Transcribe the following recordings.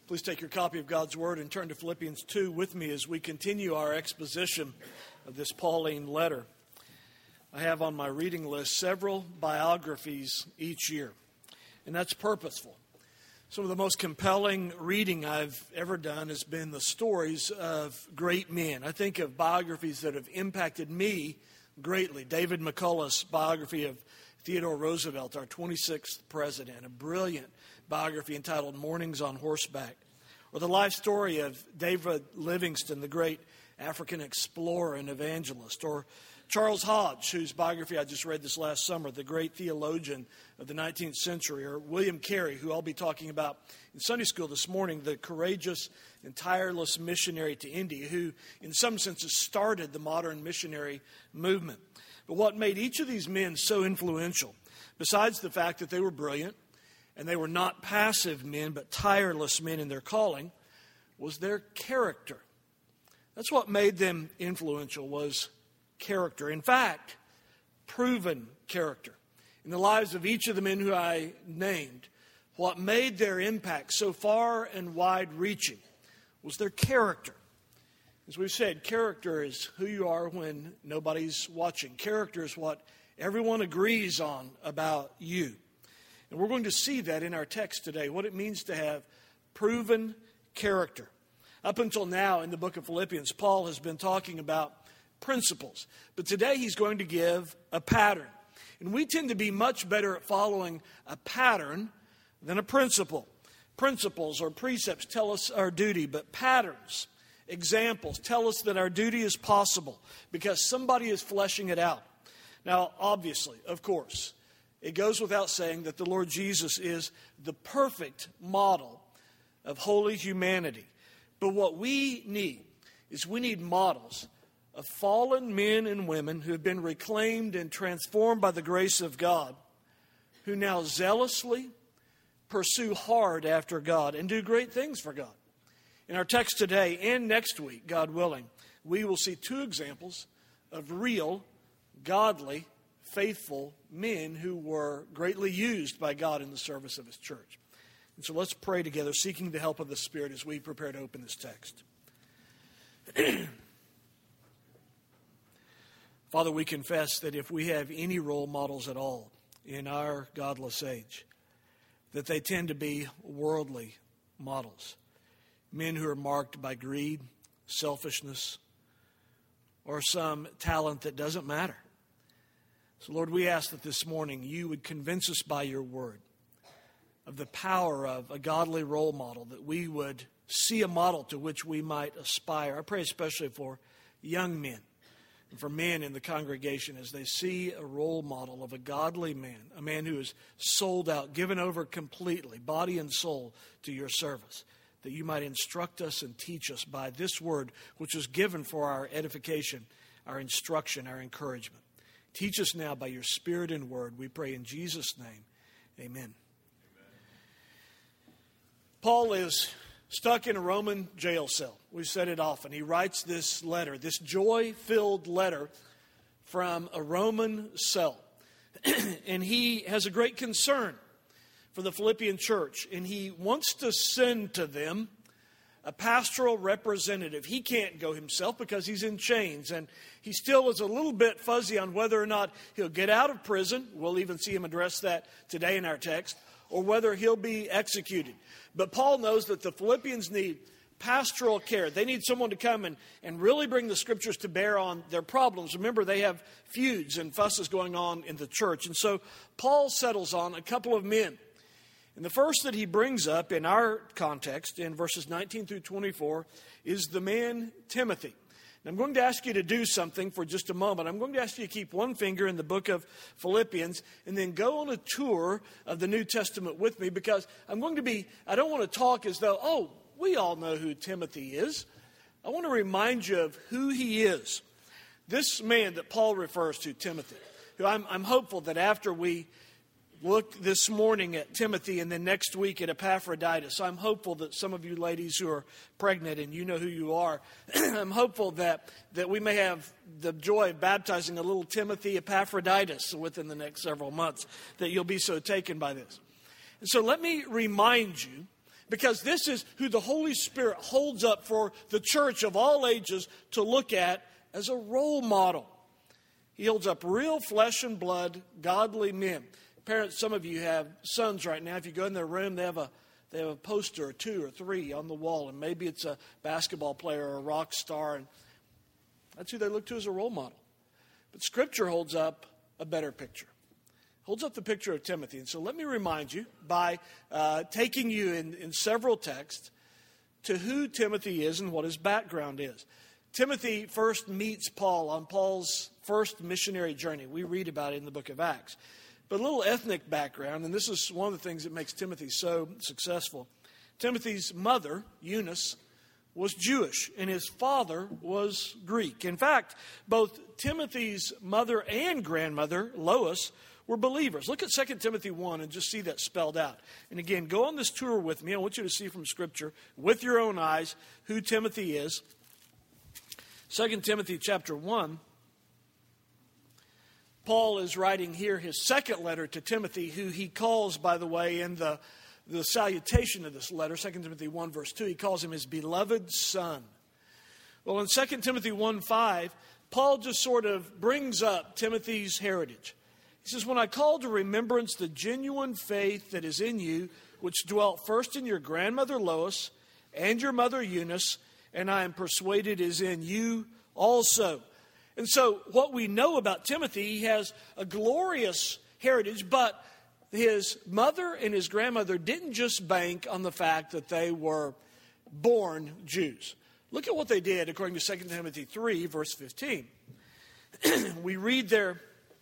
Please take your copy of God's Word and turn to Philippians 2 with me as we continue our exposition of this Pauline letter. I have on my reading list several biographies each year, and that's purposeful. Some of the most compelling reading I've ever done has been the stories of great men. I think of biographies that have impacted me greatly. David McCullough's biography of Theodore Roosevelt, our 26th president, a brilliant biography entitled Mornings on Horseback. Or the life story of David Livingstone, the great African explorer and evangelist. Or Charles Hodge, whose biography I just read this last summer, the great theologian of the 19th century. Or William Carey, who I'll be talking about in Sunday school this morning, the courageous and tireless missionary to India, who in some senses started the modern missionary movement. But what made each of these men so influential, besides the fact that they were brilliant, and they were not passive men, but tireless men in their calling, was their character. That's what made them influential, was character. In fact, proven character. In the lives of each of the men who I named, what made their impact so far and wide-reaching was their character. As we've said, character is who you are when nobody's watching. Character is what everyone agrees on about you. And we're going to see that in our text today, what it means to have proven character. Up until now in the book of Philippians, Paul has been talking about principles. But today he's going to give a pattern. And we tend to be much better at following a pattern than a principle. Principles or precepts tell us our duty, but patterns, examples, tell us that our duty is possible because somebody is fleshing it out. Now, obviously, of course, it goes without saying that the Lord Jesus is the perfect model of holy humanity. But what we need is we need models of fallen men and women who have been reclaimed and transformed by the grace of God, who now zealously pursue hard after God and do great things for God. In our text today and next week, God willing, we will see two examples of real, godly, faithful men who were greatly used by God in the service of His church. And so let's pray together, seeking the help of the Spirit as we prepare to open this text. Father, we confess that if we have any role models at all in our godless age, that they tend to be worldly models. Men who are marked by greed, selfishness, or some talent that doesn't matter. So, Lord, we ask that this morning you would convince us by your word of the power of a godly role model, that we would see a model to which we might aspire. I pray especially for young men and for men in the congregation as they see a role model of a godly man, a man who is sold out, given over completely, body and soul, to your service, that you might instruct us and teach us by this word, which was given for our edification, our instruction, our encouragement. Teach us now by your Spirit and word, we pray in Jesus' name. Amen. Paul is stuck in a Roman jail cell. We've said it often. He writes this letter, this joy-filled letter from a Roman cell. And he has a great concern for the Philippian church. And he wants to send to them a pastoral representative. He can't go himself because he's in chains. And he still is a little bit fuzzy on whether or not he'll get out of prison. We'll even see him address that today in our text. Or whether he'll be executed. But Paul knows that the Philippians need pastoral care. They need someone to come and really bring the scriptures to bear on their problems. Remember, they have feuds and fusses going on in the church. And so Paul settles on a couple of men. And the first that he brings up in our context, in verses 19 through 24, is the man Timothy. And I'm going to ask you to do something for just a moment. I'm going to ask you to keep one finger in the book of Philippians and then go on a tour of the New Testament with me, because I don't want to talk as though, we all know who Timothy is. I want to remind you of who he is. This man that Paul refers to, Timothy, who I'm hopeful that after we look this morning at Timothy and then next week at Epaphroditus, I'm hopeful that some of you ladies who are pregnant, and you know who you are, I'm hopeful that we may have the joy of baptizing a little Timothy Epaphroditus within the next several months, that you'll be so taken by this. And so let me remind you Because this is who the Holy Spirit holds up for the church of all ages to look at as a role model. He holds up real flesh and blood, godly men. Parents, some of you have sons right now. If you go in their room, they have a poster or 2 or 3 on the wall, and maybe it's a basketball player or a rock star, and that's who they look to as a role model. But Scripture holds up a better picture. Holds up the picture of Timothy. And so let me remind you by taking you in several texts to who Timothy is and what his background is. Timothy first meets Paul on Paul's first missionary journey. We read about it in the book of Acts. But a little ethnic background, and this is one of the things that makes Timothy so successful. Timothy's mother, Eunice, was Jewish, and his father was Greek. In fact, both Timothy's mother and grandmother, Lois, were believers. Look at 2 Timothy 1 and just see that spelled out. And again, go on this tour with me. I want you to see from Scripture, with your own eyes, who Timothy is. 2 Timothy chapter 1. Paul is writing here his second letter to Timothy, who he calls, by the way, in the salutation of this letter, 2 Timothy 1 verse 2, he calls him his beloved son. Well, in 2 Timothy 1:5, Paul just sort of brings up Timothy's heritage. He says, when I call to remembrance the genuine faith that is in you, which dwelt first in your grandmother Lois and your mother Eunice, and I am persuaded is in you also. And so what we know about Timothy, he has a glorious heritage, but his mother and his grandmother didn't just bank on the fact that they were born Jews. Look at what they did according to 2 Timothy 3, verse 15. We read there,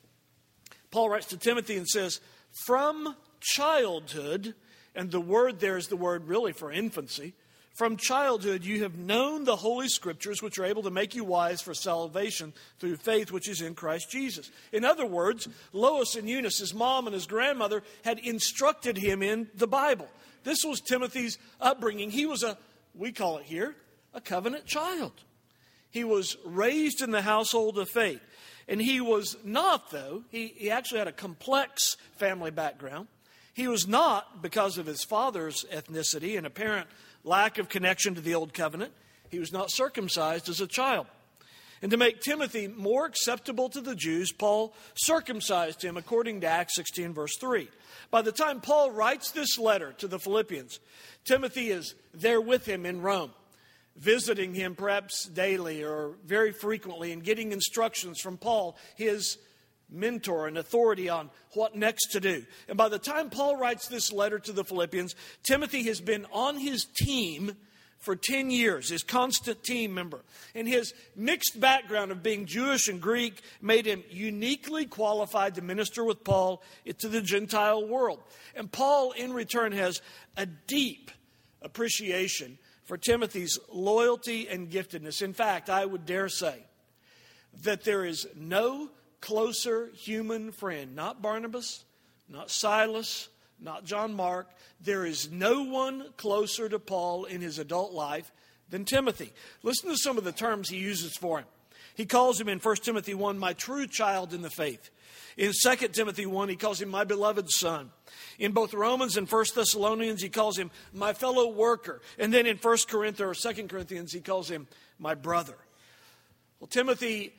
Paul writes to Timothy and says, from childhood, and the word there is the word really for infancy, from childhood you have known the Holy Scriptures, which are able to make you wise for salvation through faith which is in Christ Jesus. In other words, Lois and Eunice, his mom and his grandmother, had instructed him in the Bible. This was Timothy's upbringing. He was we call it here, a covenant child. He was raised in the household of faith. And he was not, though, he actually had a complex family background. He was not, because of his father's ethnicity and apparent lack of connection to the old covenant, he was not circumcised as a child. And to make Timothy more acceptable to the Jews, Paul circumcised him according to Acts 16, verse 3. By the time Paul writes this letter to the Philippians, Timothy is there with him in Rome, visiting him perhaps daily or very frequently and getting instructions from Paul, his mentor and authority on what next to do. And by the time Paul writes this letter to the Philippians, Timothy has been on his team for 10 years, his constant team member. And his mixed background of being Jewish and Greek made him uniquely qualified to minister with Paul to the Gentile world. And Paul, in return, has a deep appreciation for Timothy's loyalty and giftedness. In fact, I would dare say that there is no closer human friend, not Barnabas, not Silas, not John Mark. There is no one closer to Paul in his adult life than Timothy. Listen to some of the terms he uses for him. He calls him in 1 Timothy 1, my true child in the faith. In 2 Timothy 1, he calls him my beloved son. In both Romans and 1 Thessalonians, he calls him my fellow worker. And then in 1 Corinthians or 2 Corinthians, he calls him my brother. Well, Timothy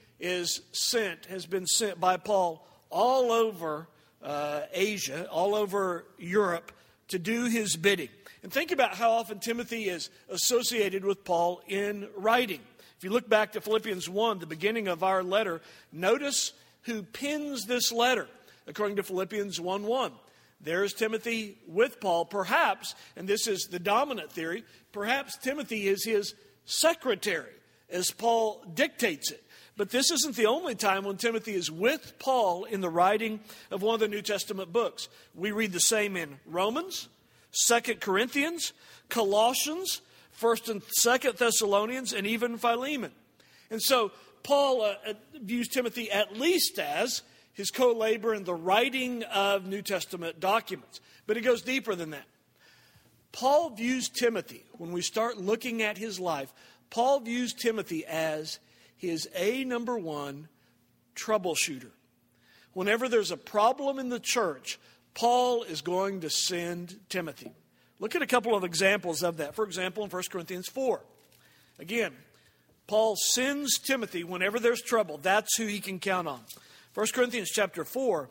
has been sent by Paul all over Asia, all over Europe, to do his bidding. And think about how often Timothy is associated with Paul in writing. If you look back to Philippians 1, the beginning of our letter, notice who pens this letter, according to Philippians 1:1. There's Timothy with Paul, perhaps, and this is the dominant theory, perhaps Timothy is his secretary as Paul dictates it. But this isn't the only time when Timothy is with Paul in the writing of one of the New Testament books. We read the same in Romans, 2 Corinthians, Colossians, 1 and 2 Thessalonians, and even Philemon. And so Paul views Timothy at least as his co-laborer in the writing of New Testament documents. But it goes deeper than that. Paul views Timothy, when we start looking at his life, Paul views Timothy as his number one troubleshooter. Whenever there's a problem in the church, Paul is going to send Timothy. Look at a couple of examples of that. For example, in 1 Corinthians 4. Again, Paul sends Timothy whenever there's trouble. That's who he can count on. 1 Corinthians chapter 4.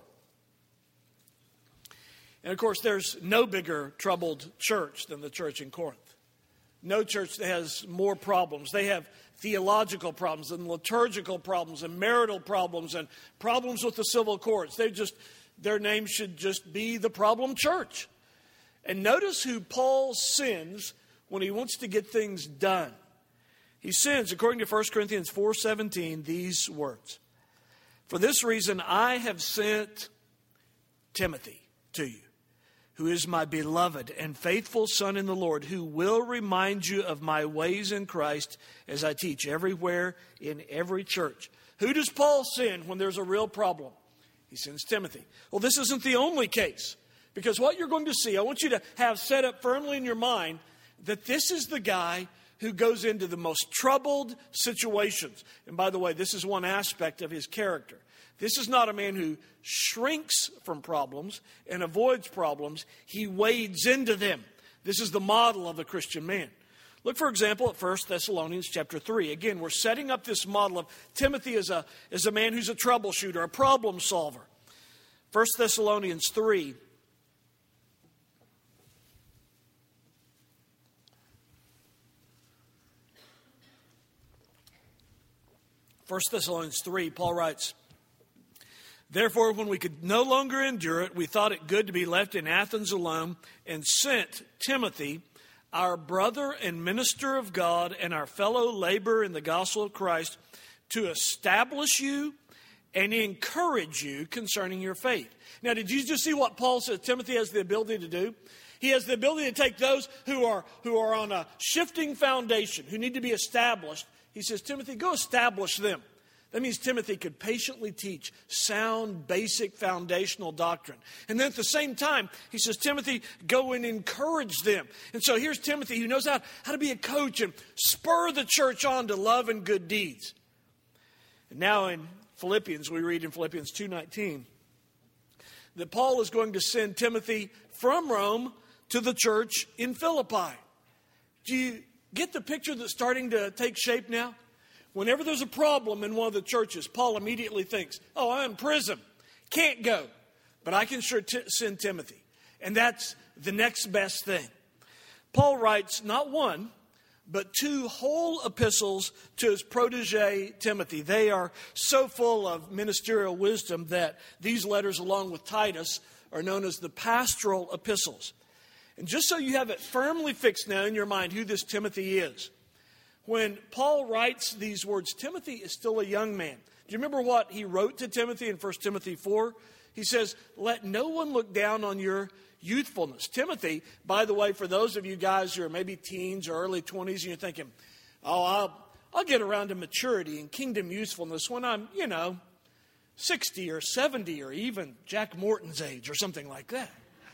And of course, there's no bigger troubled church than the church in Corinth. No church that has more problems. They have theological problems and liturgical problems and marital problems and problems with the civil courts. Their name should just be the problem church. And notice who Paul sends when he wants to get things done. He sends, according to 1 Corinthians 4:17, these words. For this reason I have sent Timothy to you, who is my beloved and faithful son in the Lord, who will remind you of my ways in Christ as I teach everywhere in every church. Who does Paul send when there's a real problem? He sends Timothy. Well, this isn't the only case, because what you're going to see, I want you to have set up firmly in your mind that this is the guy who goes into the most troubled situations. And by the way, this is one aspect of his character. This is not a man who shrinks from problems and avoids problems. He wades into them. This is the model of the Christian man. Look, for example, at 1 Thessalonians chapter 3. Again, we're setting up this model of Timothy as a man who's a troubleshooter, a problem solver. 1 Thessalonians 3. 1 Thessalonians 3, Paul writes, Therefore, when we could no longer endure it, we thought it good to be left in Athens alone, and sent Timothy, our brother and minister of God, and our fellow laborer in the gospel of Christ, to establish you and encourage you concerning your faith. Now, did you just see what Paul says Timothy has the ability to do? He has the ability to take those who are on a shifting foundation, who need to be established. He says, Timothy, go establish them. That means Timothy could patiently teach sound, basic, foundational doctrine. And then at the same time, he says, Timothy, go and encourage them. And so here's Timothy who knows how to be a coach and spur the church on to love and good deeds. And now in Philippians, we read in Philippians 2:19 that Paul is going to send Timothy from Rome to the church in Philippi. Do you get the picture that's starting to take shape now? Whenever there's a problem in one of the churches, Paul immediately thinks, oh, I'm in prison. Can't go. But I can sure send Timothy. And that's the next best thing. Paul writes not one, but 2 whole epistles to his protege Timothy. They are so full of ministerial wisdom that these letters, along with Titus, are known as the pastoral epistles. And just so you have it firmly fixed now in your mind who this Timothy is, when Paul writes these words, Timothy is still a young man. Do you remember what he wrote to Timothy in 1 Timothy 4? He says, let no one look down on your youthfulness. Timothy, by the way, for those of you guys who are maybe teens or early 20s, and you're thinking, oh, I'll get around to maturity and kingdom usefulness when I'm, 60 or 70 or even Jack Morton's age or something like that.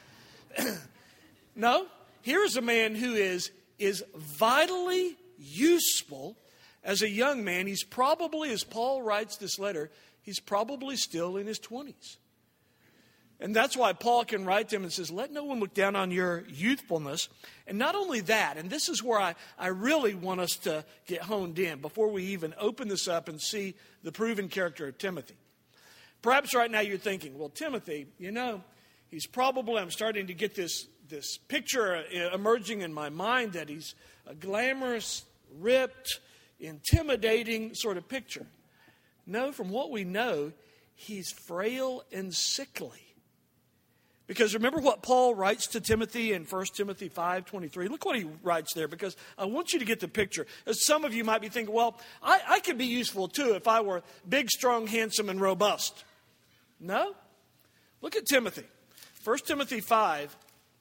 No, here's a man who is vitally useful as a young man. He's probably, as Paul writes this letter, he's probably still in his 20s. And that's why Paul can write to him and says, let no one look down on your youthfulness. And not only that, and this is where I really want us to get honed in before we even open this up and see the proven character of Timothy. Perhaps right now you're thinking, well, Timothy, he's probably, I'm starting to get this picture emerging in my mind that he's a glamorous, ripped, intimidating sort of picture. No, from what we know, he's frail and sickly. Because remember what Paul writes to Timothy in 1 Timothy 5:23. Look what he writes there, because I want you to get the picture. As some of you might be thinking, well, I could be useful too if I were big, strong, handsome, and robust. No? Look at Timothy. 1 Timothy 5.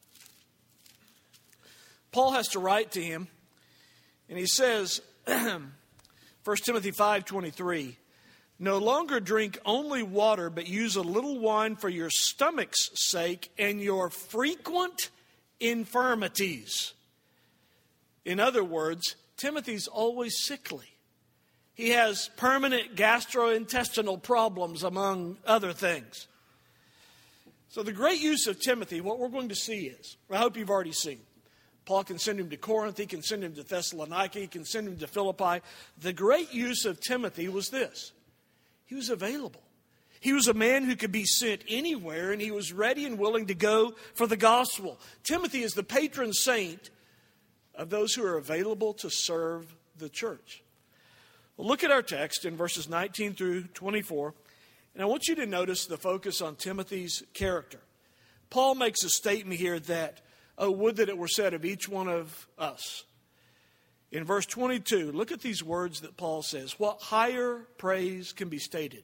Paul has to write to him, and he says, 1 Timothy 5:23, no longer drink only water, but use a little wine for your stomach's sake and your frequent infirmities. In other words, Timothy's always sickly. He has permanent gastrointestinal problems, among other things. So the great use of Timothy, what we're going to see is, I hope you've already seen, Paul can send him to Corinth. He can send him to Thessalonica. He can send him to Philippi. The great use of Timothy was this. He was available. He was a man who could be sent anywhere, and he was ready and willing to go for the gospel. Timothy is the patron saint of those who are available to serve the church. Well, look at our text in verses 19 through 24, and I want you to notice the focus on Timothy's character. Paul makes a statement here that, oh, would that it were said of each one of us. In verse 22, look at these words that Paul says. What higher praise can be stated?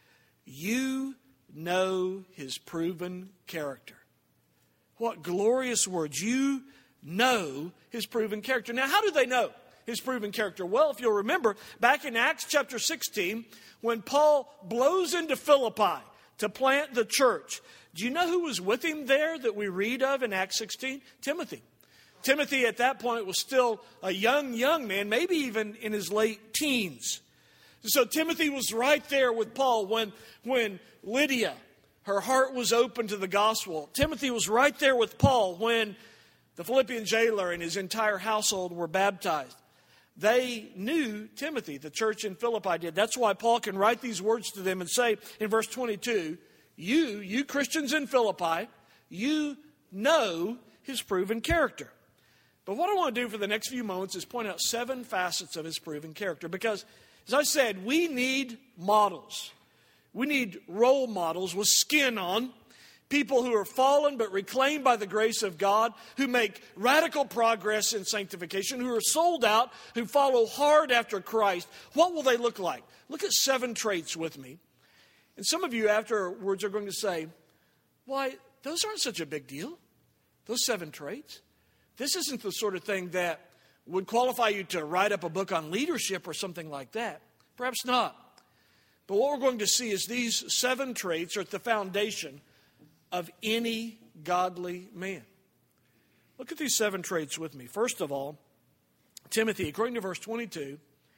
You know his proven character. What glorious words. You know his proven character. Now, how do they know his proven character? Well, if you'll remember, back in Acts chapter 16, when Paul blows into Philippi to plant the church, do you know who was with him there that we read of in Acts 16? Timothy. Timothy at that point was still a young man, maybe even in his late teens. So Timothy was right there with Paul when Lydia, her heart was open to the gospel. Timothy was right there with Paul when the Philippian jailer and his entire household were baptized. They knew Timothy, the church in Philippi did. That's why Paul can write these words to them and say in verse 22, you Christians in Philippi, you know his proven character. But what I want to do for the next few moments is point out 7 facets of his proven character. Because, as I said, we need models. We need role models with skin on. People who are fallen but reclaimed by the grace of God, who make radical progress in sanctification, who are sold out, who follow hard after Christ. What will they look like? Look at 7 traits with me. And some of you afterwards are going to say, why, those aren't such a big deal. Those 7 traits. This isn't the sort of thing that would qualify you to write up a book on leadership or something like that. Perhaps not. But what we're going to see is these 7 traits are at the foundation of any godly man. Look at these 7 traits with me. First of all, Timothy, according to verse 22,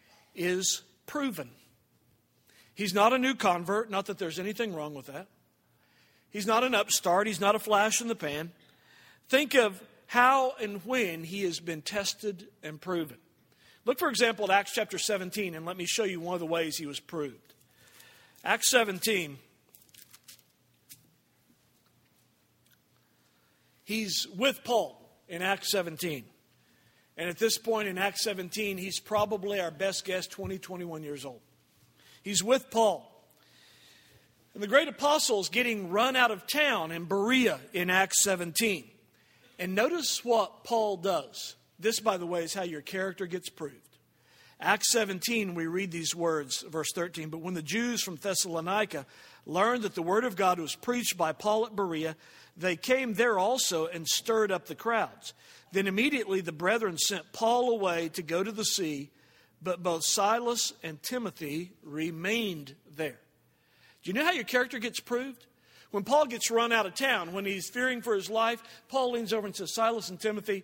is proven. He's not a new convert, not that there's anything wrong with that. He's not an upstart. He's not a flash in the pan. Think of how and when he has been tested and proven. Look, for example, at Acts chapter 17, and let me show you one of the ways he was proved. Acts 17, he's with Paul in Acts 17. And at this point in Acts 17, he's probably our best guess, 20, 21 years old. He's with Paul. And the great apostle is getting run out of town in Berea in Acts 17. And notice what Paul does. This, by the way, is how your character gets proved. Acts 17, we read these words, verse 13. But when the Jews from Thessalonica learned that the word of God was preached by Paul at Berea, they came there also and stirred up the crowds. Then immediately the brethren sent Paul away to go to the sea, but both Silas and Timothy remained there. Do you know how your character gets proved? When Paul gets run out of town, when he's fearing for his life, Paul leans over and says, Silas and Timothy,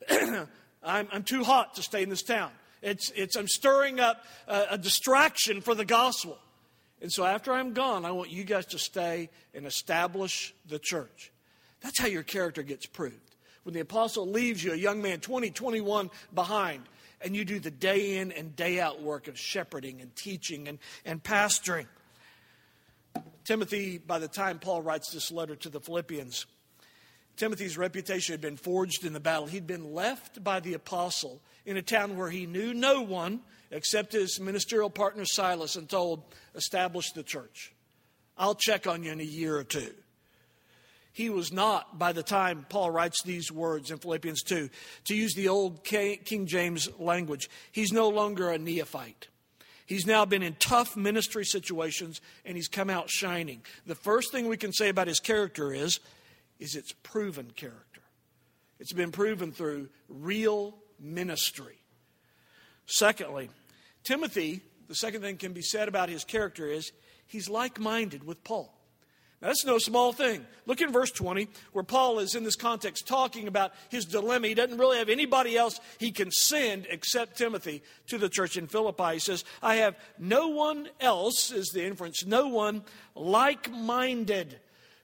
I'm too hot to stay in this town. I'm stirring up a distraction for the gospel. And so after I'm gone, I want you guys to stay and establish the church. That's how your character gets proved. When the apostle leaves you, a young man, 20, 21 behind, and you do the day in and day out work of shepherding and teaching and pastoring. Timothy, by the time Paul writes this letter to the Philippians, Timothy's reputation had been forged in the battle. He'd been left by the apostle in a town where he knew no one except his ministerial partner Silas and told, establish the church. I'll check on you in a year or two. He was not, by the time Paul writes these words in Philippians 2, to use the old King James language, he's no longer a neophyte. He's now been in tough ministry situations, and he's come out shining. The first thing we can say about his character is it's proven character. It's been proven through real ministry. Secondly, Timothy, the second thing can be said about his character is he's like-minded with Paul. Now, that's no small thing. Look in verse 20, where Paul is in this context talking about his dilemma. He doesn't really have anybody else he can send except Timothy to the church in Philippi. He says, I have no one else, is the inference, no one like-minded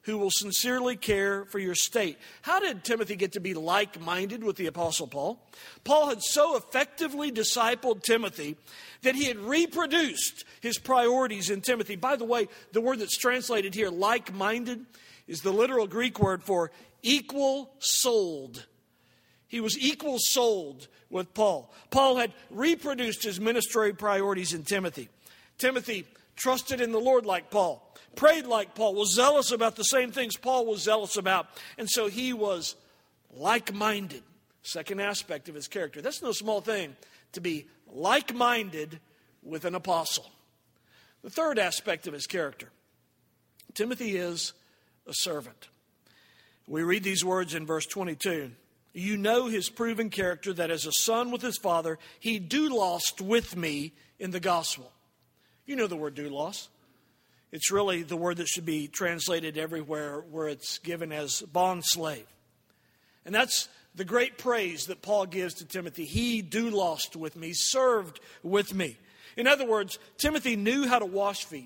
who will sincerely care for your state. How did Timothy get to be like-minded with the Apostle Paul? Paul had so effectively discipled Timothy that he had reproduced his priorities in Timothy. By the way, the word that's translated here, like-minded, is the literal Greek word for equal-souled. He was equal-souled with Paul. Paul had reproduced his ministry priorities in Timothy. Timothy trusted in the Lord like Paul, prayed like Paul, was zealous about the same things Paul was zealous about. And so he was like-minded. Second aspect of his character. That's no small thing, to be like-minded with an apostle. The third aspect of his character. Timothy is a servant. We read these words in verse 22. You know his proven character, that as a son with his father, he doulost with me in the gospel. You know the word doulos. It's really the word that should be translated everywhere where it's given as bondslave. And that's the great praise that Paul gives to Timothy. He doulost with me, served with me. In other words, Timothy knew how to wash feet.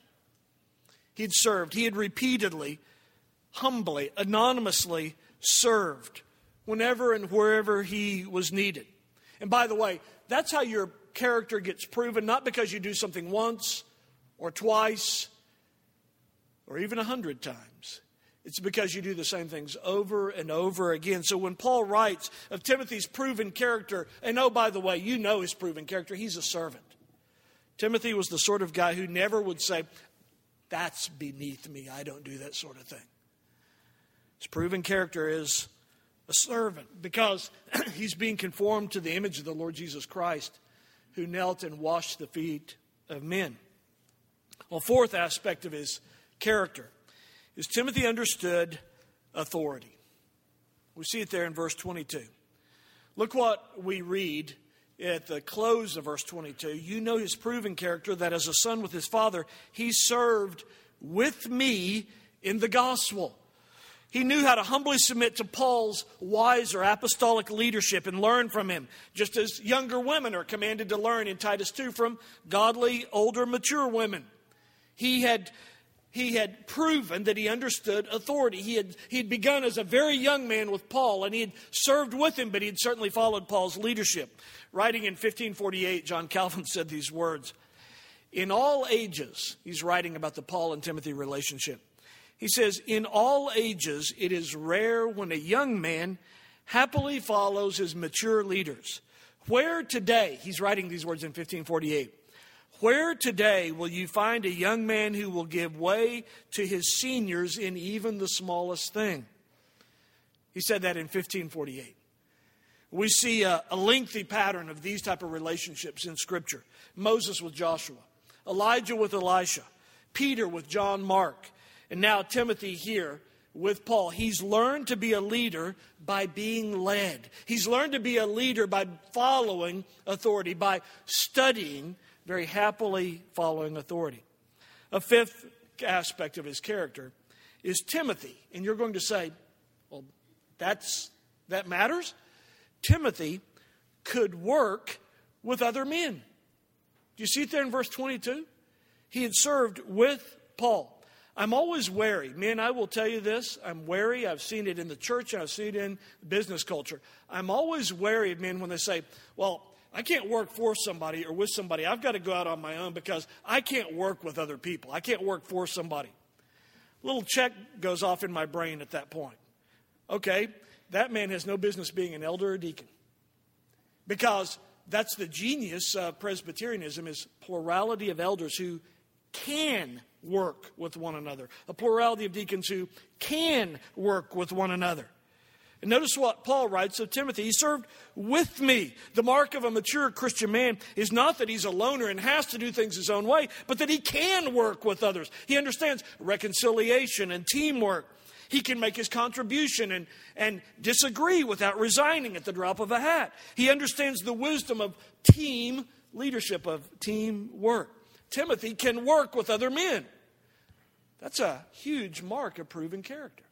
He'd served. He had repeatedly, humbly, anonymously served whenever and wherever he was needed. And by the way, that's how your character gets proven, not because you do something once or twice or even 100 times. It's because you do the same things over and over again. So when Paul writes of Timothy's proven character, and oh, by the way, you know his proven character, he's a servant. Timothy was the sort of guy who never would say, that's beneath me, I don't do that sort of thing. His proven character is a servant because he's being conformed to the image of the Lord Jesus Christ, who knelt and washed the feet of men. Well, fourth aspect of his character is Timothy understood authority. We see it there in verse 22. Look what we read at the close of verse 22. You know his proven character, that as a son with his father, he served with me in the gospel. He knew how to humbly submit to Paul's wise or apostolic leadership and learn from him, just as younger women are commanded to learn in Titus 2 from godly, older, mature women. He had proven that he understood authority. He had begun as a very young man with Paul, and he had served with him, but he had certainly followed Paul's leadership. Writing in 1548, John Calvin said these words. In all ages, he's writing about the Paul and Timothy relationship. He says, in all ages, it is rare when a young man happily follows his mature leaders. Where today, he's writing these words in 1548, where today will you find a young man who will give way to his seniors in even the smallest thing? He said that in 1548. We see a lengthy pattern of these type of relationships in Scripture. Moses with Joshua, Elijah with Elisha, Peter with John Mark, and now Timothy here with Paul. He's learned to be a leader by being led. He's learned to be a leader by following authority, by studying, very happily following authority. A fifth aspect of his character is Timothy. And you're going to say, well, that matters? Timothy could work with other men. Do you see it there in verse 22? He had served with Paul. I'm always wary. Men, I will tell you this. I'm wary. I've seen it in the church and I've seen it in business culture. I'm always wary of men when they say, well, I can't work for somebody or with somebody. I've got to go out on my own because I can't work with other people. I can't work for somebody. A little check goes off in my brain at that point. Okay, that man has no business being an elder or deacon. Because that's the genius of Presbyterianism, is plurality of elders who can work with one another. A plurality of deacons who can work with one another. And notice what Paul writes of Timothy. He served with me. The mark of a mature Christian man is not that he's a loner and has to do things his own way, but that he can work with others. He understands reconciliation and teamwork. He can make his contribution and disagree without resigning at the drop of a hat. He understands the wisdom of team leadership, of teamwork. Timothy can work with other men. That's a huge mark of proven character.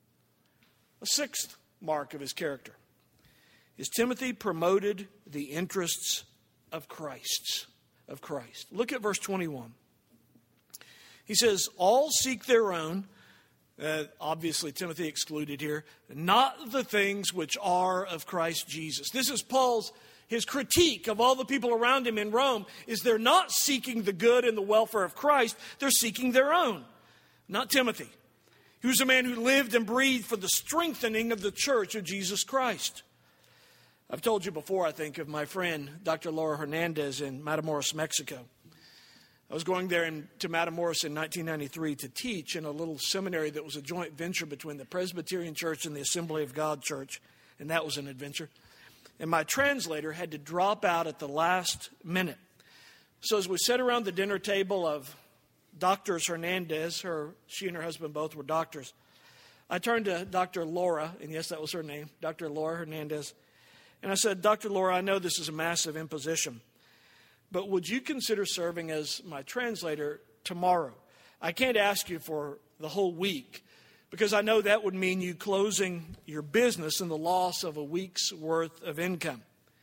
A sixth mark of his character is Timothy promoted the interests of Christ. Look at verse 21. He says, all seek their own, obviously Timothy excluded here, not the things which are of Christ Jesus. This is his critique of all the people around him in Rome, is they're not seeking the good and the welfare of Christ, they're seeking their own. Not Timothy. He was a man who lived and breathed for the strengthening of the church of Jesus Christ. I've told you before, I think, of my friend, Dr. Laura Hernandez in Matamoros, Mexico. I was going there to Matamoros in 1993 to teach in a little seminary that was a joint venture between the Presbyterian Church and the Assembly of God Church, and that was an adventure. And my translator had to drop out at the last minute. So as we sat around the dinner table of Doctors Hernandez, she and her husband both were doctors, I turned to Dr. Laura, and yes, that was her name, Dr. Laura Hernandez, and I said, Dr. Laura, I know this is a massive imposition, but would you consider serving as my translator tomorrow? I can't ask you for the whole week because I know that would mean you closing your business and the loss of a week's worth of income.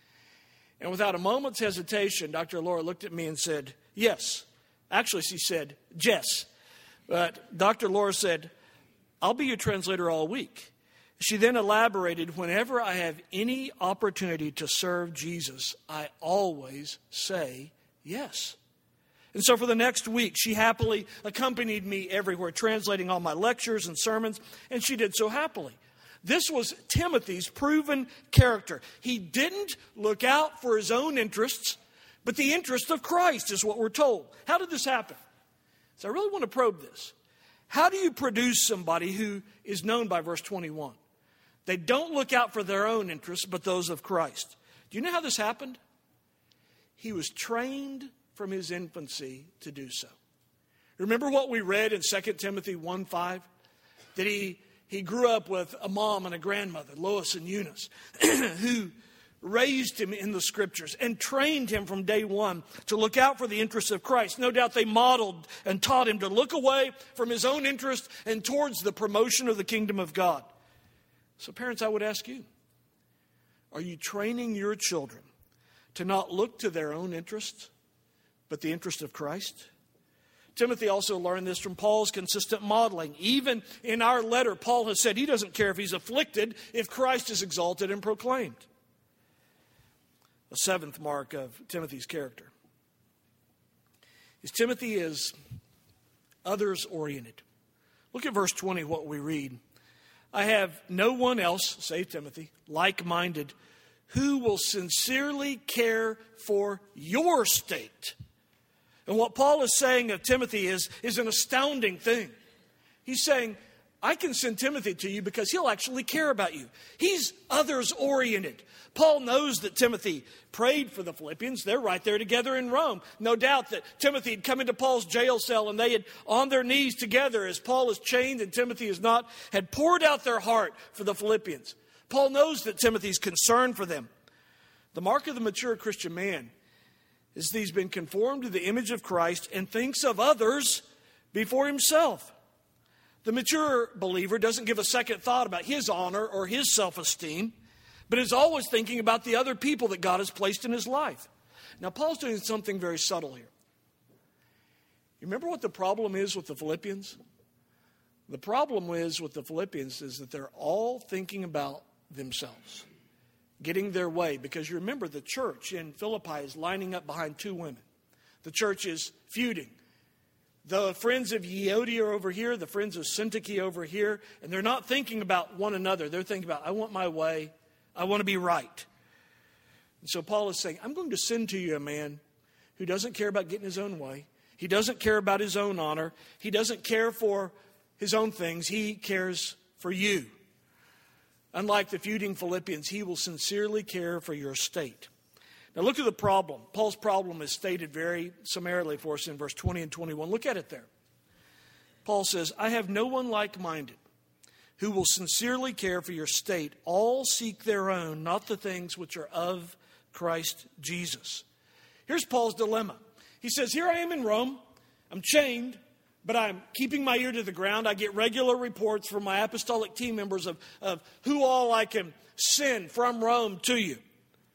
And without a moment's hesitation, Dr. Laura looked at me and said, yes. Actually, she said, Jess. But Dr. Laura said, I'll be your translator all week. She then elaborated, whenever I have any opportunity to serve Jesus, I always say yes. And so for the next week, she happily accompanied me everywhere, translating all my lectures and sermons, and she did so happily. This was Timothy's proven character. He didn't look out for his own interests, but the interest of Christ is what we're told. How did this happen? So I really want to probe this. How do you produce somebody who is known by verse 21? They don't look out for their own interests, but those of Christ. Do you know how this happened? He was trained from his infancy to do so. Remember what we read in 2 Timothy 1:5? That he grew up with a mom and a grandmother, Lois and Eunice, who raised him in the Scriptures and trained him from day one to look out for the interests of Christ. No doubt they modeled and taught him to look away from his own interest and towards the promotion of the kingdom of God. So parents, I would ask you, are you training your children to not look to their own interests, but the interest of Christ? Timothy also learned this from Paul's consistent modeling. Even in our letter, Paul has said he doesn't care if he's afflicted if Christ is exalted and proclaimed. The seventh mark of Timothy's character is Timothy is others-oriented. Look at verse 20, what we read. I have no one else, save Timothy, like-minded, who will sincerely care for your state. And what Paul is saying of Timothy is an astounding thing. He's saying, I can send Timothy to you because he'll actually care about you. He's others-oriented. Paul knows that Timothy prayed for the Philippians. They're right there together in Rome. No doubt that Timothy had come into Paul's jail cell and they had on their knees together as Paul is chained and Timothy is not, had poured out their heart for the Philippians. Paul knows that Timothy's concerned for them. The mark of the mature Christian man is that he's been conformed to the image of Christ and thinks of others before himself. The mature believer doesn't give a second thought about his honor or his self-esteem, but is always thinking about the other people that God has placed in his life. Now, Paul's doing something very subtle here. You remember what the problem is with the Philippians? The problem is with the Philippians is that they're all thinking about themselves, getting their way. Because you remember the church in Philippi is lining up behind two women. The church is feuding. The friends of Euodia are over here, the friends of Syntyche over here, and they're not thinking about one another. They're thinking about, I want my way, I want to be right. And so Paul is saying, I'm going to send to you a man who doesn't care about getting his own way. He doesn't care about his own honor. He doesn't care for his own things. He cares for you. Unlike the feuding Philippians, he will sincerely care for your state. Now look at the problem. Paul's problem is stated very summarily for us in verse 20 and 21. Look at it there. Paul says, I have no one like-minded who will sincerely care for your state. All seek their own, not the things which are of Christ Jesus. Here's Paul's dilemma. He says, here I am in Rome. I'm chained, but I'm keeping my ear to the ground. I get regular reports from my apostolic team members of who all I can send from Rome to you.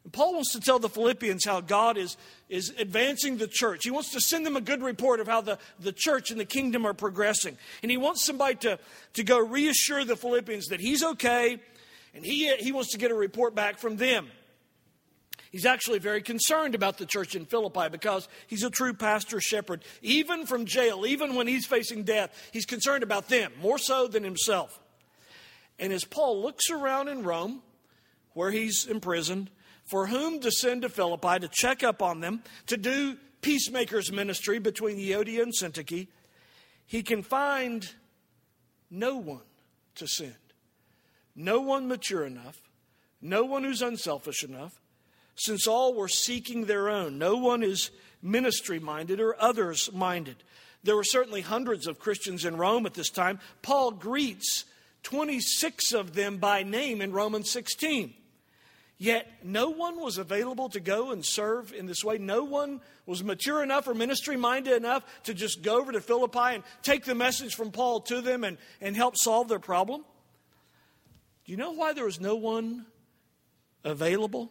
Paul wants to tell the Philippians how God is advancing the church. He wants to send them a good report of how the church and the kingdom are progressing. And he wants somebody to go reassure the Philippians that he's okay, and he wants to get a report back from them. He's actually very concerned about the church in Philippi because he's a true pastor shepherd. Even from jail, even when he's facing death, he's concerned about them, more so than himself. And as Paul looks around in Rome, where he's imprisoned, for whom to send to Philippi to check up on them, to do peacemakers ministry between Euodia and Syntyche, he can find no one to send. No one mature enough, no one who's unselfish enough, since all were seeking their own. No one is ministry-minded or others-minded. There were certainly hundreds of Christians in Rome at this time. Paul greets 26 of them by name in Romans 16. Yet no one was available to go and serve in this way. No one was mature enough or ministry-minded enough to just go over to Philippi and take the message from Paul to them and help solve their problem. Do you know why there was no one available?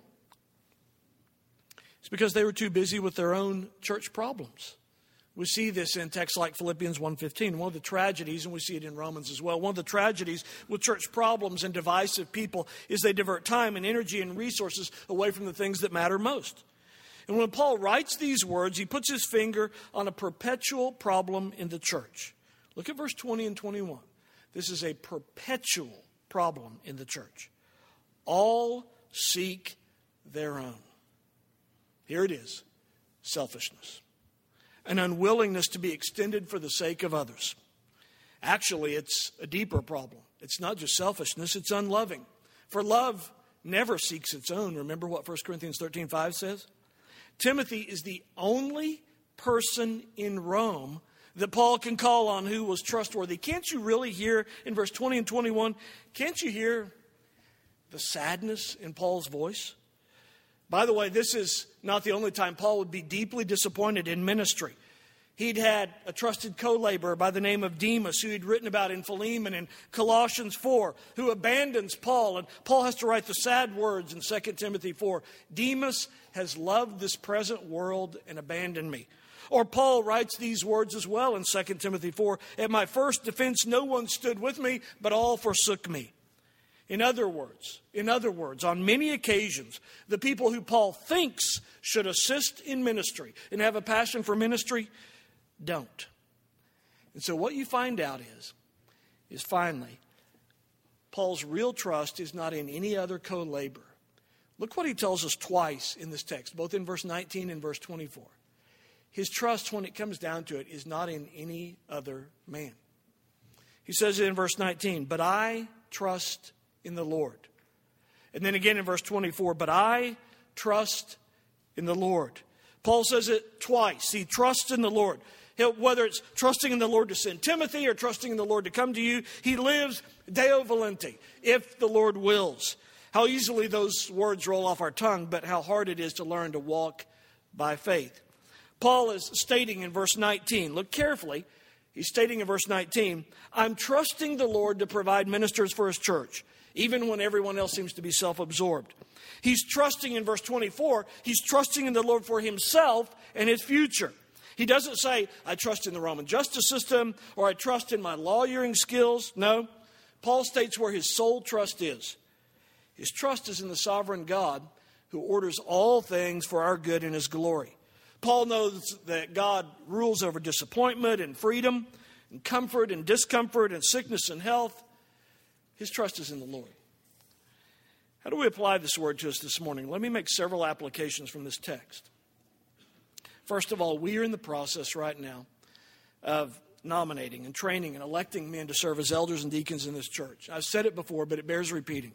It's because they were too busy with their own church problems. We see this in texts like Philippians 1:15. One of the tragedies, and we see it in Romans as well, one of the tragedies with church problems and divisive people is they divert time and energy and resources away from the things that matter most. And when Paul writes these words, he puts his finger on a perpetual problem in the church. Look at verse 20 and 21. This is a perpetual problem in the church. All seek their own. Here it is, selfishness. An unwillingness to be extended for the sake of others. Actually, it's a deeper problem. It's not just selfishness, it's unloving. For love never seeks its own. Remember what 1 Corinthians 13:5 says? Timothy is the only person in Rome that Paul can call on who was trustworthy. Can't you really hear in verse 20 and 21, can't you hear the sadness in Paul's voice? By the way, this is not the only time Paul would be deeply disappointed in ministry. He'd had a trusted co-laborer by the name of Demas, who he'd written about in Philemon and Colossians 4, who abandons Paul. And Paul has to write the sad words in 2 Timothy 4. Demas has loved this present world and abandoned me. Or Paul writes these words as well in 2 Timothy 4. At my first defense, no one stood with me, but all forsook me. In other words, on many occasions, the people who Paul thinks should assist in ministry and have a passion for ministry don't. And so what you find out is finally, Paul's real trust is not in any other co-laborer. Look what he tells us twice in this text, both in verse 19 and verse 24. His trust, when it comes down to it, is not in any other man. He says it in verse 19, but I trust in the Lord. And then again in verse 24, but I trust in the Lord. Paul says it twice. He trusts in the Lord. Whether it's trusting in the Lord to send Timothy or trusting in the Lord to come to you, he lives Deo volente, if the Lord wills. How easily those words roll off our tongue, but how hard it is to learn to walk by faith. Paul is stating in verse 19, look carefully, he's stating in verse 19, I'm trusting the Lord to provide ministers for his church, even when everyone else seems to be self-absorbed. He's trusting in verse 24, he's trusting in the Lord for himself and his future. He doesn't say, I trust in the Roman justice system or I trust in my lawyering skills. No, Paul states where his sole trust is. His trust is in the sovereign God who orders all things for our good and his glory. Paul knows that God rules over disappointment and freedom and comfort and discomfort and sickness and health. His trust is in the Lord. How do we apply this word to us this morning? Let me make several applications from this text. First of all, we are in the process right now of nominating and training and electing men to serve as elders and deacons in this church. I've said it before, but it bears repeating.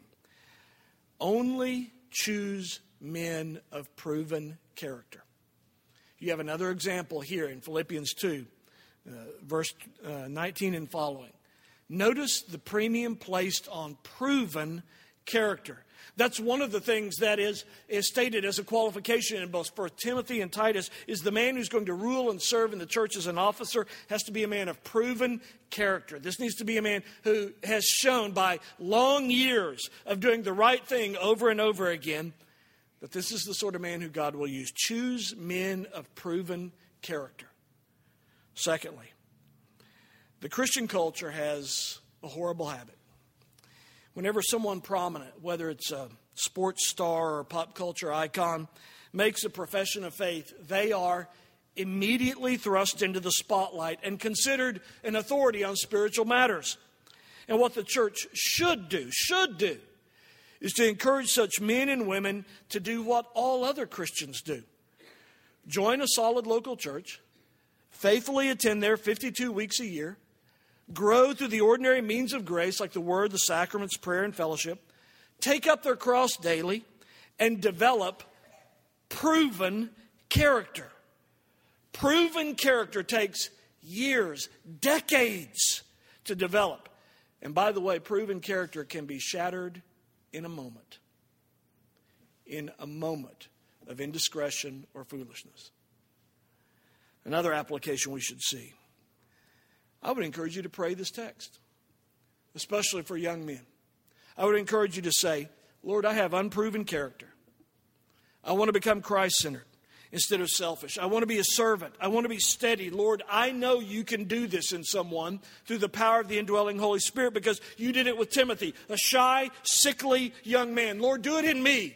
Only choose men of proven character. You have another example here in Philippians 2, verse 19 and following. Notice the premium placed on proven character. That's one of the things that is stated as a qualification in both 1 Timothy and Titus, is the man who's going to rule and serve in the church as an officer has to be a man of proven character. This needs to be a man who has shown by long years of doing the right thing over and over again that this is the sort of man who God will use. Choose men of proven character. Secondly, the Christian culture has a horrible habit. Whenever someone prominent, whether it's a sports star or pop culture icon, makes a profession of faith, they are immediately thrust into the spotlight and considered an authority on spiritual matters. And what the church should do, is to encourage such men and women to do what all other Christians do. Join a solid local church, faithfully attend there 52 weeks a year, grow through the ordinary means of grace like the Word, the sacraments, prayer, and fellowship, take up their cross daily, and develop proven character. Proven character takes years, decades to develop. And by the way, proven character can be shattered in a moment. In a moment of indiscretion or foolishness. Another application we should see. I would encourage you to pray this text, especially for young men. I would encourage you to say, Lord, I have unproven character. I want to become Christ-centered instead of selfish. I want to be a servant. I want to be steady. Lord, I know you can do this in someone through the power of the indwelling Holy Spirit because you did it with Timothy, a shy, sickly young man. Lord, do it in me.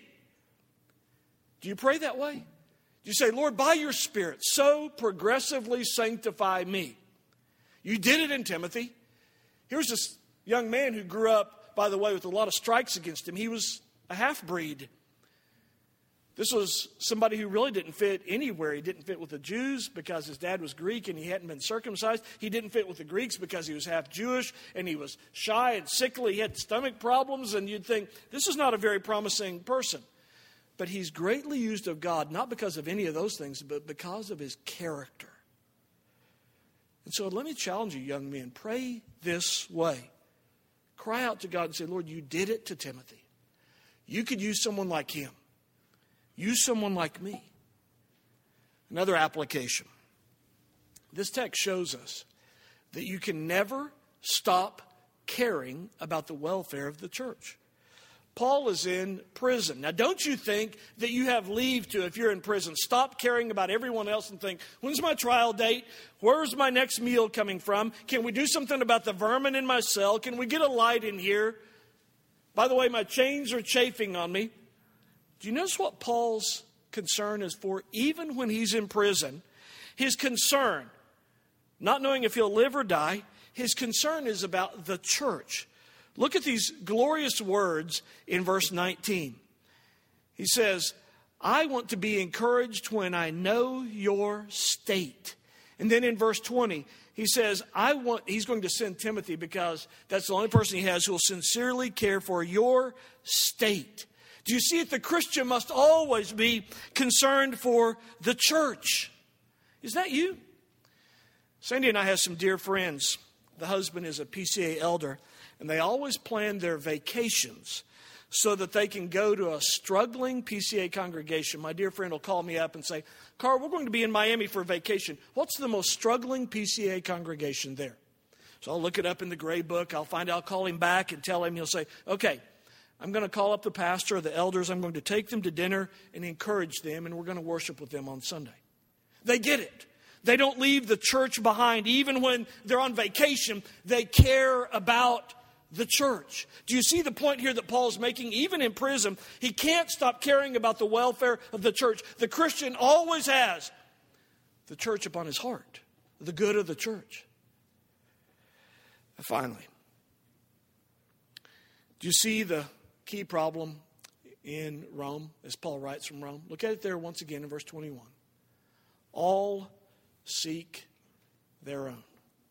Do you pray that way? Do you say, Lord, by your Spirit, so progressively sanctify me? You did it in Timothy. Here's this young man who grew up, by the way, with a lot of strikes against him. He was a half-breed. This was somebody who really didn't fit anywhere. He didn't fit with the Jews because his dad was Greek and he hadn't been circumcised. He didn't fit with the Greeks because he was half Jewish and he was shy and sickly. He had stomach problems, and you'd think, this is not a very promising person. But he's greatly used of God, not because of any of those things, but because of his character. And so let me challenge you, young men. Pray this way. Cry out to God and say, Lord, you did it to Timothy. You could use someone like him. Use someone like me. Another application. This text shows us that you can never stop caring about the welfare of the church. Paul is in prison. Now, don't you think that you have leave to if you're in prison? Stop caring about everyone else and think, when's my trial date? Where's my next meal coming from? Can we do something about the vermin in my cell? Can we get a light in here? By the way, my chains are chafing on me. Do you notice what Paul's concern is for? Even when he's in prison, his concern, not knowing if he'll live or die, his concern is about the church. Look at these glorious words in verse 19. He says, I want to be encouraged when I know your state. And then in verse 20, he says, he's going to send Timothy because that's the only person he has who will sincerely care for your state. Do you see it? The Christian must always be concerned for the church. Is that you? Sandy and I have some dear friends. The husband is a PCA elder, and they always plan their vacations so that they can go to a struggling PCA congregation. My dear friend will call me up and say, Carl, we're going to be in Miami for a vacation. What's the most struggling PCA congregation there? So I'll look it up in the gray book. I'll call him back and tell him. He'll say, okay, I'm going to call up the pastor or the elders. I'm going to take them to dinner and encourage them, and we're going to worship with them on Sunday. They get it. They don't leave the church behind. Even when they're on vacation, they care about the church. Do you see the point here that Paul's making? Even in prison, he can't stop caring about the welfare of the church. The Christian always has the church upon his heart, the good of the church. And finally, do you see the key problem in Rome, as Paul writes from Rome? Look at it there once again in verse 21. All seek their own.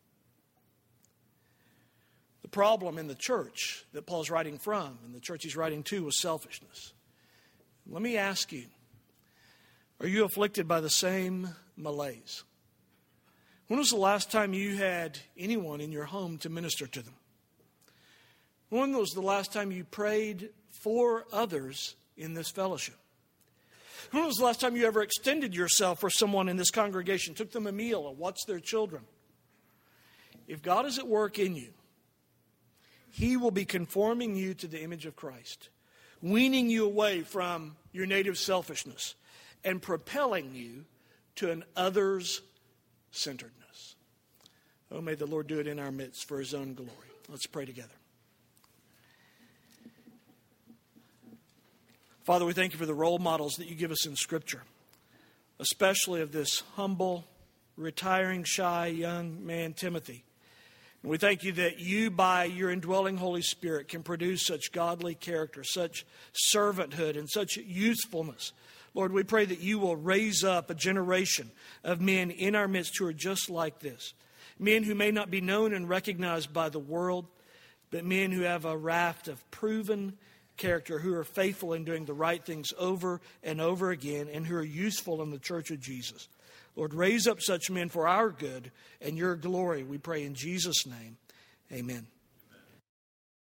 The problem in the church that Paul's writing from, and the church he's writing to, was selfishness. Let me ask you, are you afflicted by the same malaise? When was the last time you had anyone in your home to minister to them? When was the last time you prayed for others in this fellowship? When was the last time you ever extended yourself for someone in this congregation, took them a meal or watched their children? If God is at work in you, He will be conforming you to the image of Christ. weaning you away from your native selfishness and propelling you to an others-centeredness. Oh, may the Lord do it in our midst for his own glory. Let's pray together. Father, we thank you for the role models that you give us in Scripture, especially of this humble, retiring, shy young man, Timothy. And we thank you that you, by your indwelling Holy Spirit, can produce such godly character, such servanthood, and such usefulness. Lord, we pray that you will raise up a generation of men in our midst who are just like this. Men who may not be known and recognized by the world, but men who have a raft of proven character, who are faithful in doing the right things over and over again, and who are useful in the church of Jesus. Lord, raise up such men for our good and your glory, we pray in Jesus' name. Amen.